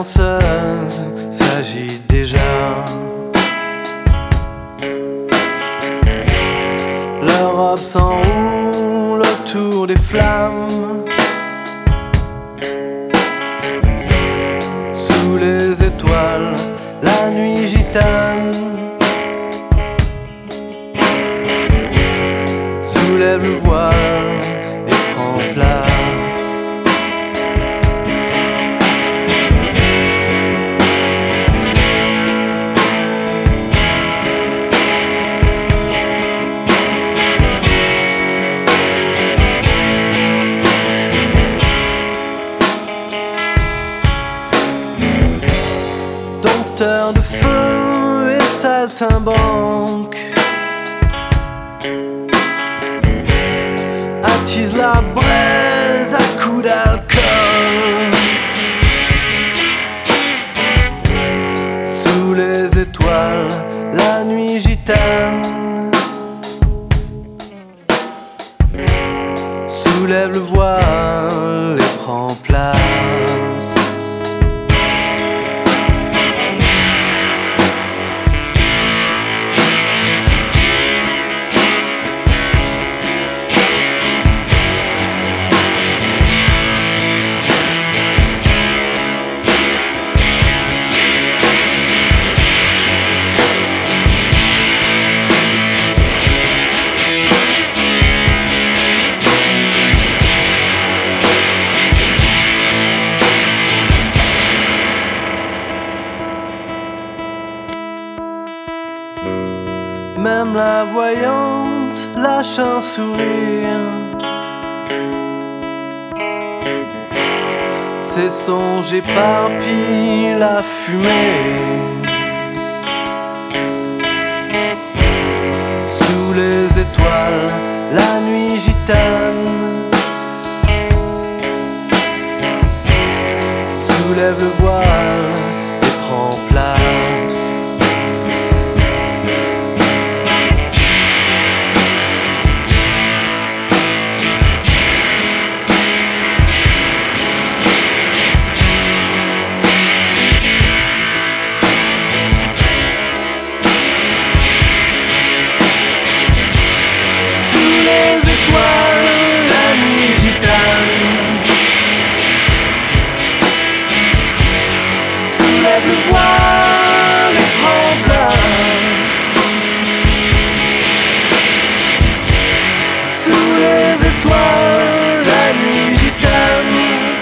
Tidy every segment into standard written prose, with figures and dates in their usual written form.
danseuse s'agite déjà. Leur robe s'enroule autour des flammes. Sous les étoiles, la nuit gitane soulève le voile et prend place. Dompteur de feu et saltimbanque attise la braise à coups d'alcool. Sous les étoiles, la nuit gitane soulève le voile et prend place. Même la voyante lâche un sourire. Ses songes éparpillent la fumée. Sous les étoiles, la nuit gitane soulève le voile et prend place. Le voile et prend place. Sous les étoiles, la nuit gitane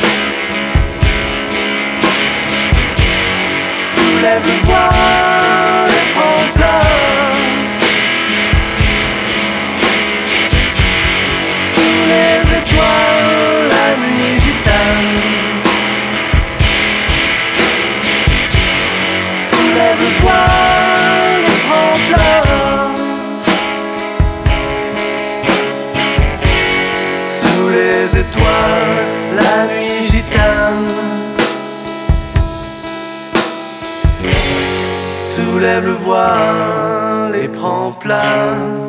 soulève le voile et prend place. Sous les étoiles, la nuit gitane soulève le voile et prend place. Sous les étoiles, la nuit gitane soulève le voile et prend place.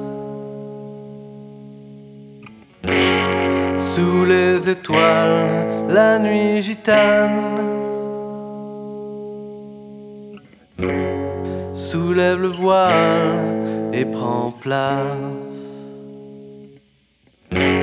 Sous les étoiles, la nuit gitane soulève le voile et prend place.